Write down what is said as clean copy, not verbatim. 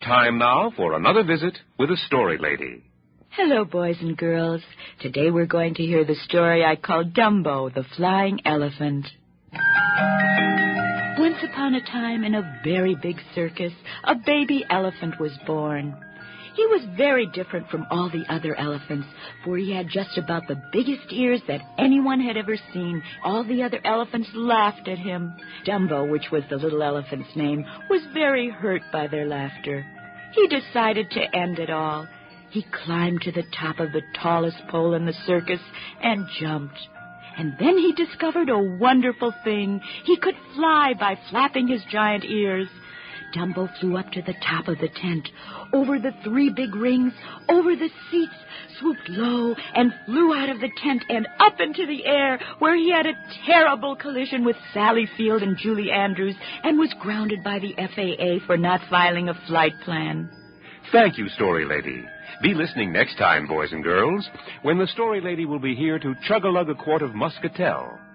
time now for another visit with a story lady. Hello, boys and girls. Today we're going to hear the story I call Dumbo, the Flying Elephant. Once upon a time, in a very big circus, a baby elephant was born. He was very different from all the other elephants, for he had just about the biggest ears that anyone had ever seen. All the other elephants laughed at him. Dumbo, which was the little elephant's name, was very hurt by their laughter. He decided to end it all. He climbed to the top of the tallest pole in the circus and jumped. And then he discovered a wonderful thing. He could fly by flapping his giant ears. Dumbo flew up to the top of the tent, over the 3 big rings, over the seats, swooped low, and flew out of the tent and up into the air, where he had a terrible collision with Sally Field and Julie Andrews, and was grounded by the FAA for not filing a flight plan. Thank you, Story Lady. Be listening next time, boys and girls, when the Story Lady will be here to chug-a-lug a quart of muscatel.